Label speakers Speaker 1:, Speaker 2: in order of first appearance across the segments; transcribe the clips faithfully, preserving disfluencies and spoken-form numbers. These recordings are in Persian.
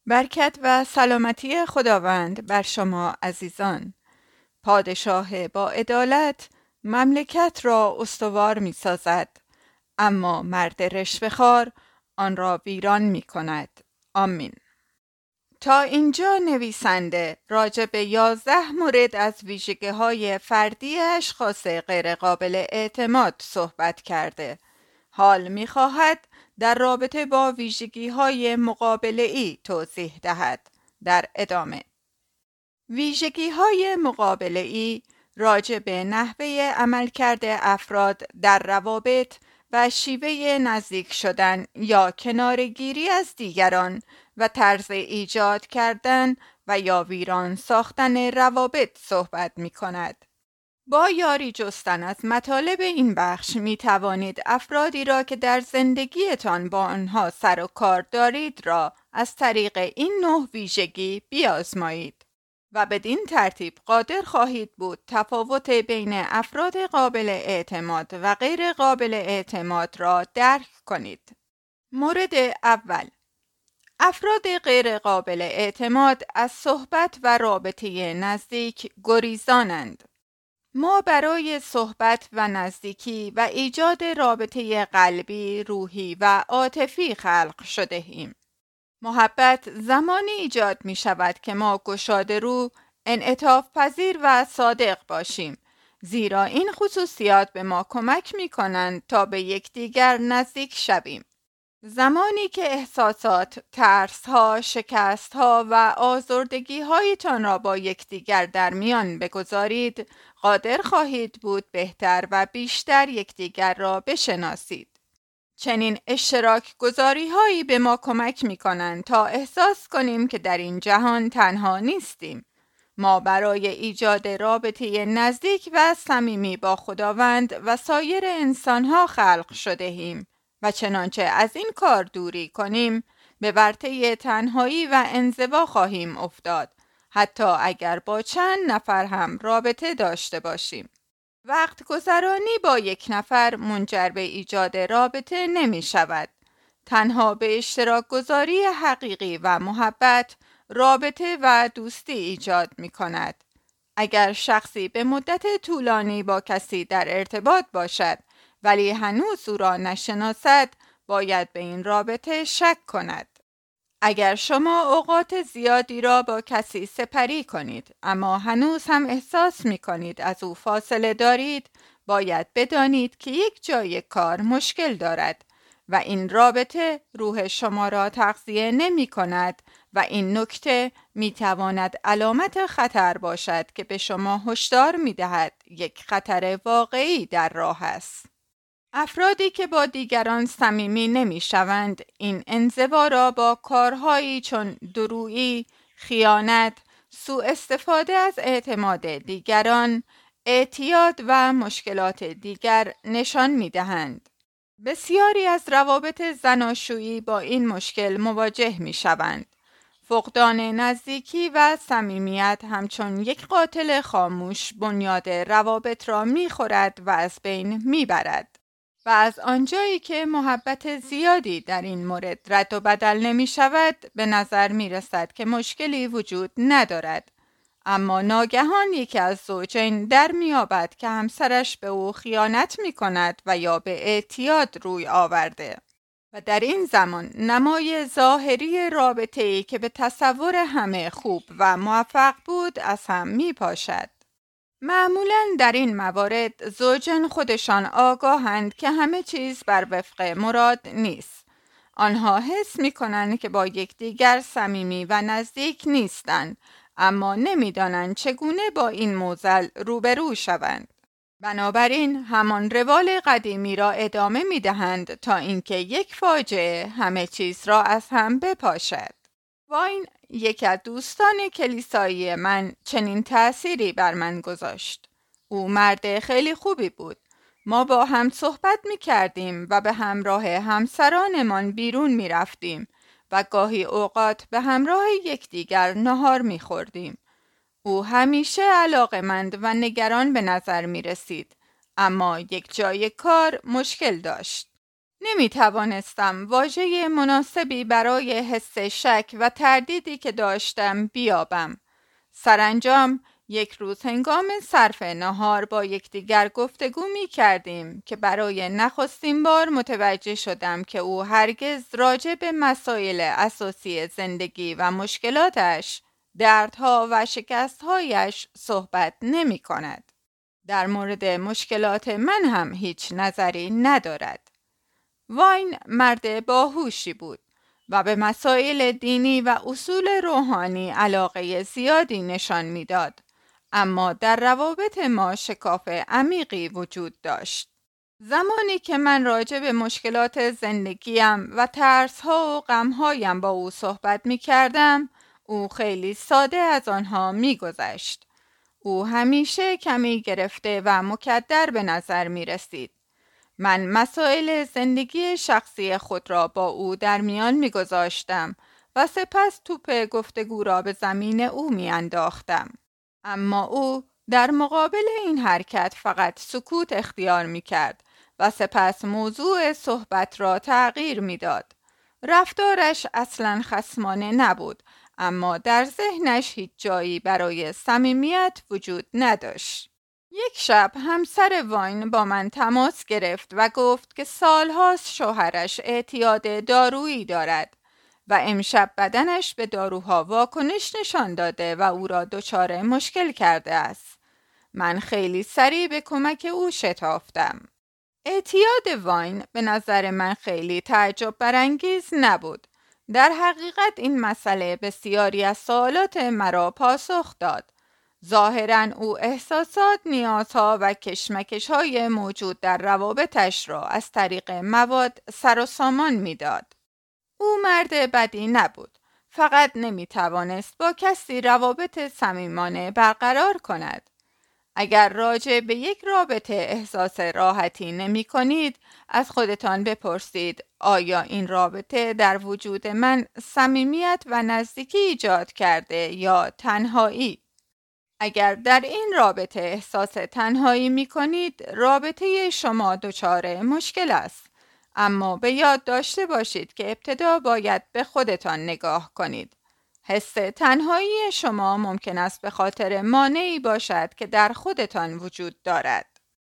Speaker 1: برکت و سلامتی خداوند بر شما عزیزان. پادشاه با عدالت مملکت را استوار می سازد، اما مرد رشوه‌خوار آن را ویران می کند. آمین. تا اینجا نویسنده راجع به یازده مورد از ویژگی‌های فردی اشخاص غیرقابل اعتماد صحبت کرده. حال می‌خواهد در رابطه با ویژگی‌های مقابله‌ای توضیح دهد. در ادامه ویژگی‌های مقابله‌ای راجع به نحوه عملکرد افراد در روابط و شیوه نزدیک شدن یا کنارگیری از دیگران و طرز ایجاد کردن و یا ویران ساختن روابط صحبت می کند. با یاری جستن از مطالب این بخش می توانید افرادی را که در زندگیتان با آنها سر و کار دارید را از طریق این نوع ویژگی بیازمایید و بدین ترتیب قادر خواهید بود تفاوت بین افراد قابل اعتماد و غیر قابل اعتماد را درک کنید. مورد اول، افراد غیر قابل اعتماد از صحبت و رابطه نزدیک گریزانند. ما برای صحبت و نزدیکی و ایجاد رابطه قلبی، روحی و عاطفی خلق شده ایم. محبت زمانی ایجاد می شود که ما گشاده رو، انعطاف پذیر و صادق باشیم، زیرا این خصوصیات به ما کمک می کنند تا به یکدیگر نزدیک شویم. زمانی که احساسات، ترس‌ها، شکست‌ها و آزردگی‌هایتان را با یکدیگر در میان بگذارید، قادر خواهید بود بهتر و بیشتر یکدیگر را بشناسید. چنین اشتراک گذاری هایی به ما کمک می کنند تا احساس کنیم که در این جهان تنها نیستیم. ما برای ایجاد رابطه نزدیک و صمیمی با خداوند و سایر انسانها خلق شده ایم و چنانچه از این کار دوری کنیم به ورطه تنهایی و انزوا خواهیم افتاد، حتی اگر با چند نفر هم رابطه داشته باشیم. وقت گذرانی با یک نفر منجر به ایجاد رابطه نمی شود. تنها به اشتراک گذاری حقیقی و محبت رابطه و دوستی ایجاد می کند. اگر شخصی به مدت طولانی با کسی در ارتباط باشد ولی هنوز او را نشناسد، باید به این رابطه شک کند. اگر شما اوقات زیادی را با کسی سپری کنید اما هنوز هم احساس می کنید از او فاصله دارید، باید بدانید که یک جای کار مشکل دارد و این رابطه روح شما را تغذیه نمی کند و این نکته می تواند علامت خطر باشد که به شما هشدار می دهد یک خطر واقعی در راه است. افرادی که با دیگران صمیمی نمی شوند، این انزوا را با کارهایی چون درویی، خیانت، سوء استفاده از اعتماد دیگران، اعتیاد و مشکلات دیگر نشان می دهند. بسیاری از روابط زناشویی با این مشکل مواجه می شوند. فقدان نزدیکی و صمیمیت همچون یک قاتل خاموش بنیاد روابط را می خورد و از بین می برد. و از آنجایی که محبت زیادی در این مورد رد و بدل نمی شود، به نظر می رسد که مشکلی وجود ندارد. اما ناگهان یکی از زوجین در می یابد که همسرش به او خیانت می کند و یا به اعتیاد روی آورده. و در این زمان نمای ظاهری رابطه‌ای که به تصور همه خوب و موفق بود از هم می پاشد. معمولاً در این موارد زوجین خودشان آگاهند که همه چیز بر وفق مراد نیست. آنها حس می کنند که با یکدیگر صمیمی و نزدیک نیستند، اما نمی دانند چگونه با این معضل روبرو شوند. بنابراین همان روال قدیمی را ادامه می دهند تا اینکه یک فاجعه همه چیز را از هم بپاشد. واین، یکی از دوستان کلیسایی من، چنین تأثیری بر من گذاشت. او مرد خیلی خوبی بود. ما با هم صحبت می کردیم و به همراه همسرانمان بیرون می رفتیم و گاهی اوقات به همراه یکدیگر نهار می خوردیم. او همیشه علاقه‌مند و نگران به نظر می رسید، اما یک جای کار مشکل داشت. نمی توانستم واژه مناسبی برای حس شک و تردیدی که داشتم بیابم. سرانجام یک روز هنگام صرف نهار با یکدیگر گفتگو می کردیم که برای نخستین بار متوجه شدم که او هرگز راجع به مسائل اساسی زندگی و مشکلاتش، دردها و شکستهایش صحبت نمی کند. در مورد مشکلات من هم هیچ نظری ندارد. واین مرد باهوشی بود و به مسائل دینی و اصول روحانی علاقه زیادی نشان میداد، اما در روابط ما شکاف عمیقی وجود داشت. زمانی که من راجع به مشکلات زندگیم و ترس‌ها و غم‌هایم با او صحبت می کردم، او خیلی ساده از آنها می گذشت. او همیشه کمی گرفته و مکدر به نظر می رسید. من مسائل زندگی شخصی خود را با او در میان می گذاشتم و سپس توپ گفتگو را به زمین او می انداختم. اما او در مقابل این حرکت فقط سکوت اختیار می کرد و سپس موضوع صحبت را تغییر می داد. رفتارش اصلاً خصمانه نبود، اما در ذهنش هیچ جایی برای صمیمیت وجود نداشت. یک شب همسر واین با من تماس گرفت و گفت که سالهاست شوهرش اعتیاد دارویی دارد و امشب بدنش به داروها واکنش نشان داده و او را دچار مشکل کرده است. من خیلی سریع به کمک او شتافتم. اعتیاد واین به نظر من خیلی تعجب برانگیز نبود. در حقیقت این مسئله بسیاری از سوالات مرا پاسخ داد. ظاهراً او احساسات، نیازها و کشمکش‌های موجود در روابطش را از طریق مواد سر و سامان می‌داد. او مرد بدی نبود، فقط نمی‌توانست با کسی روابط صمیمانه برقرار کند. اگر راجع به یک رابطه احساس راحتی نمی کنید، از خودتان بپرسید آیا این رابطه در وجود من صمیمیت و نزدیکی ایجاد کرده یا تنهایی؟ اگر در این رابطه احساس تنهایی می کنید، رابطه شما دچار مشکل است. اما به یاد داشته باشید که ابتدا باید به خودتان نگاه کنید. حس تنهایی شما ممکن است به خاطر مانعی باشد که در خودتان وجود دارد.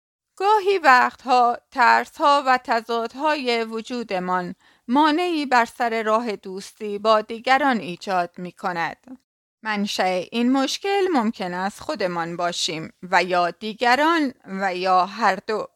Speaker 1: گاهی وقتها ترس‌ها و تضادهای وجودمان مانعی بر سر راه دوستی با دیگران ایجاد می کند. منشأ این مشکل ممکن است خودمان باشیم و یا دیگران و یا هر دو.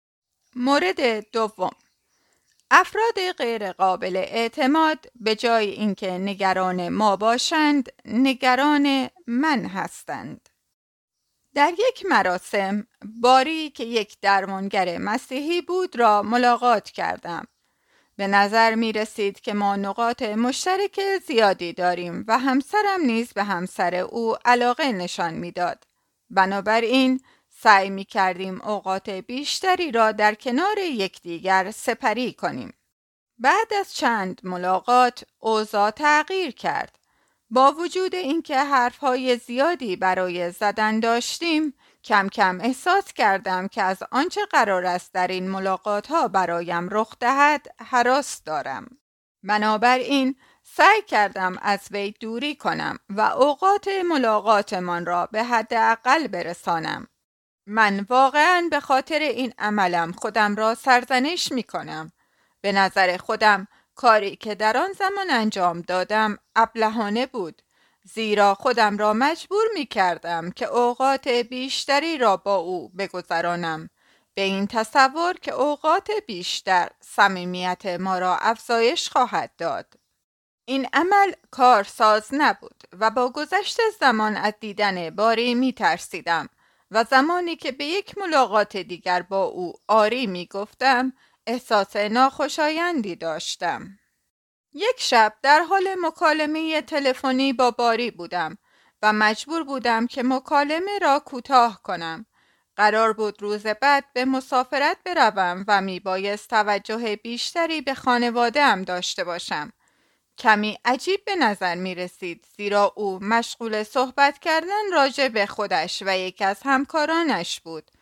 Speaker 1: مورد دوم، افراد غیر قابل اعتماد به جای اینکه نگران ما باشند، نگران من هستند. در یک مراسم، باری که یک درمانگر مسیحی بود را ملاقات کردم. به نظر می رسید که ما نقاط مشترک زیادی داریم و همسرم نیز به همسر او علاقه نشان می داد. بنابراین سعی می کردیم اوقات بیشتری را در کنار یکدیگر سپری کنیم. بعد از چند ملاقات اوضاع تغییر کرد. با وجود اینکه حرفهای زیادی برای زدن داشتیم، کم کم احساس کردم که از آنچه قرار است در این ملاقات ها برایم رخ دهد هراس دارم. بنابراین سعی کردم از وی دوری کنم و اوقات ملاقاتمان را به حداقل برسانم. من واقعاً به خاطر این عملم خودم را سرزنش می کنم. به نظر خودم کاری که در آن زمان انجام دادم ابلهانه بود، زیرا خودم را مجبور می کردم که اوقات بیشتری را با او بگذرانم، به این تصور که اوقات بیشتر صمیمیت ما را افزایش خواهد داد. این عمل کارساز نبود و با گذشت زمان از دیدن باری می ترسیدم و زمانی که به یک ملاقات دیگر با او آری می گفتم، احساس ناخوشایندی داشتم. یک شب در حال مکالمه تلفنی با باری بودم و مجبور بودم که مکالمه را کوتاه کنم. قرار بود روز بعد به مسافرت بروم و می بایست توجه بیشتری به خانواده‌ام داشته باشم. کمی عجیب به نظر می رسید، زیرا او مشغول صحبت کردن راجع به خودش و یکی از همکارانش بود.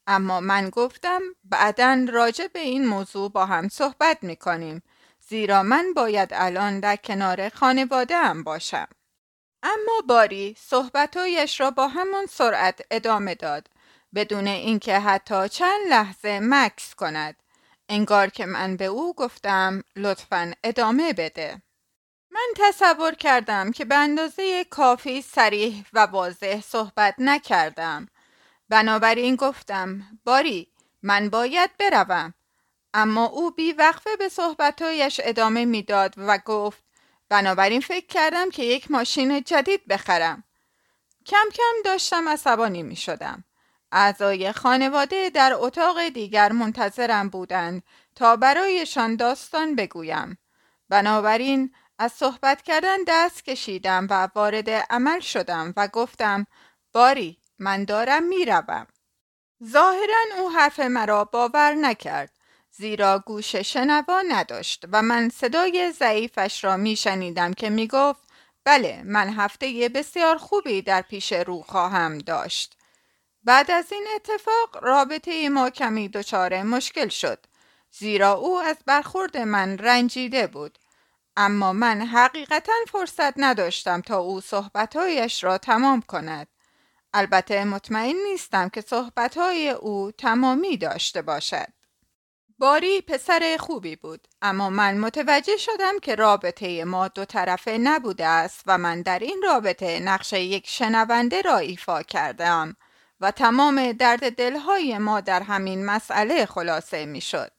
Speaker 1: اما من گفتم بعداً راجع به این موضوع با هم صحبت میکنیم، زیرا من باید الان در کنار خانواده هم باشم. اما باری صحبتایش را با همان سرعت ادامه داد، بدون اینکه حتی چند لحظه مکث کند. انگار که من به او گفتم لطفاً ادامه بده. من تصور کردم که به اندازه کافی صریح و واضح صحبت نکردم. بنابراین گفتم باری من باید بروم. اما او بی وقفه به صحبتایش ادامه میداد و گفت بنابراین فکر کردم که یک ماشین جدید بخرم. کم کم داشتم عصبانی می شدم. اعضای خانواده در اتاق دیگر منتظرم بودند تا برایشان داستان بگویم. بنابراین از صحبت کردن دست کشیدم و وارد عمل شدم و گفتم باری من دارم می روم. ظاهراً او حرف مرا باور نکرد، زیرا گوش شنوا نداشت و من صدای ضعیفش را می شنیدم که می گفت بله من هفته بسیار خوبی در پیش رو خواهم داشت. بعد از این اتفاق رابطه ما کمی دچار مشکل شد، زیرا او از برخورد من رنجیده بود. اما من حقیقتاً فرصت نداشتم تا او صحبتهایش را تمام کند. البته مطمئن نیستم که صحبتهای او تمامی داشته باشد. باری پسر خوبی بود، اما من متوجه شدم که رابطه ما دو طرفه نبوده است و من در این رابطه نقش یک شنونده را ایفا کردم و تمام درد دلهای ما در همین مسئله خلاصه می شد.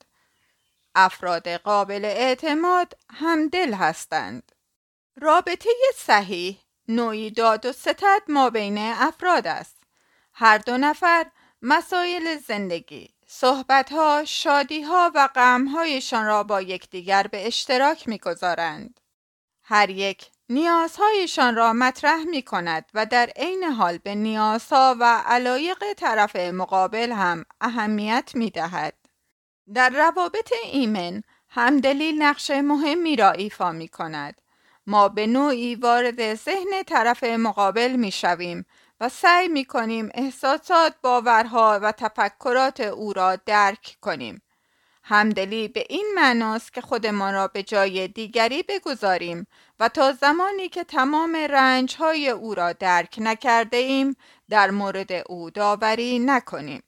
Speaker 1: افراد قابل اعتماد همدل هستند. رابطه صحیح نوعی داد و ستد ما بین افراد است. هر دو نفر مسائل زندگی، صحبت‌ها، شادی‌ها و غم‌هایشان را با یکدیگر به اشتراک می‌گذارند. هر یک نیازهایشان را مطرح می‌کند و در عین حال به نیازها و علایق طرف مقابل هم اهمیت می‌دهد. در روابط ایمن همدلی نقش مهمی را ایفا می‌کند. ما به نوعی وارد ذهن طرف مقابل می‌شویم و سعی می‌کنیم احساسات، باورها و تفکرات او را درک کنیم. همدلی به این معناست که خودمان را به جای دیگری بگذاریم و تا زمانی که تمام رنج‌های او را درک نکرده ایم در مورد او داوری نکنیم.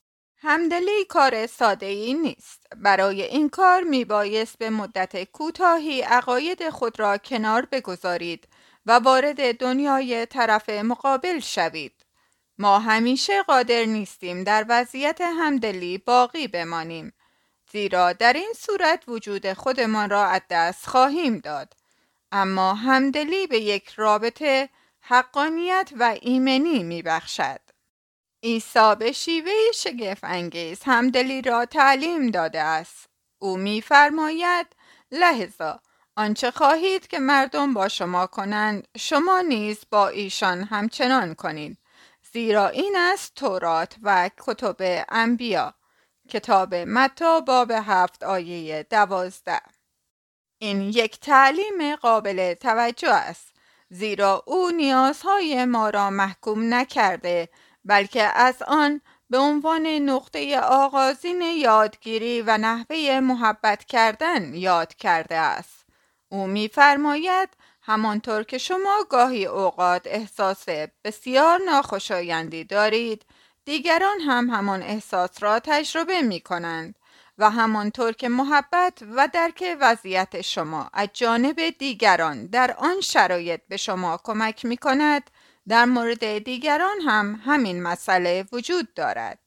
Speaker 1: همدلی کار ساده‌ای نیست. برای این کار میبایست به مدت کوتاهی عقاید خود را کنار بگذارید و وارد دنیای طرف مقابل شوید. ما همیشه قادر نیستیم در وضعیت همدلی باقی بمانیم، زیرا در این صورت وجود خودمان را از دست خواهیم داد. اما همدلی به یک رابطه حقانیت و ایمنی میبخشد. عیسی به شیوه شگفت انگیز همدلی را تعلیم داده است. او می‌فرماید لحظه آنچه خواهید که مردم با شما کنند شما نیز با ایشان همچنان کنید، زیرا این است تورات و کتب انبیا. کتاب متی باب هفت آیه دوازده. این یک تعلیم قابل توجه است، زیرا او نیازهای ما را محکوم نکرده، بلکه از آن به عنوان نقطه آغازین یادگیری و نحوه محبت کردن یاد کرده است. او می‌فرماید همانطور که شما گاهی اوقات احساس بسیار ناخوشایندی دارید، دیگران هم همان احساس را تجربه می‌کنند و همانطور که محبت و درک وضعیت شما از جانب دیگران در آن شرایط به شما کمک می‌کند، در مورد دیگران هم همین مسئله وجود دارد.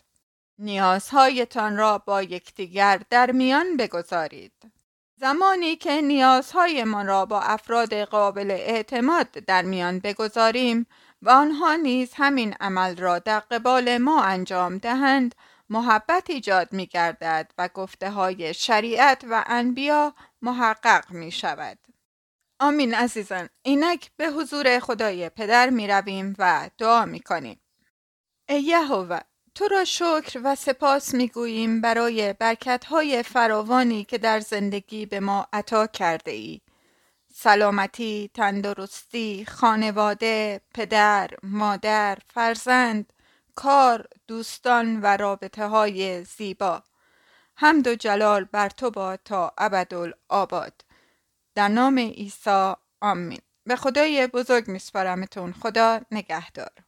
Speaker 1: نیازهایتان را با یکدیگر در میان بگذارید. زمانی که نیازهایمان را با افراد قابل اعتماد در میان بگذاریم و آنها نیز همین عمل را در قبال ما انجام دهند، محبت ایجاد می گردد و گفته های شریعت و انبیا محقق می شود. آمین عزیزان. اینک به حضور خدای پدر می رویم و دعا می کنیم. ای یهوه، تو را شکر و سپاس می گوییم برای برکت های فراوانی که در زندگی به ما عطا کرده ای. سلامتی، تندرستی، خانواده، پدر، مادر، فرزند، کار، دوستان و رابطه های زیبا. حمد و جلال بر تو باد تا ابدالآباد. در نام عیسی آمین. به خدای بزرگ میسپارمتون. خدا نگهدار.